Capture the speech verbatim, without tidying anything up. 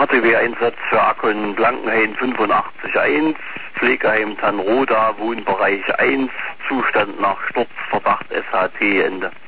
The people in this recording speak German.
H T W-Einsatz für Akkon Blankenhain fünfundachtzig eins, Pflegeheim Tannroda, Wohnbereich eins, Zustand nach Sturzverdacht S H T, Ende.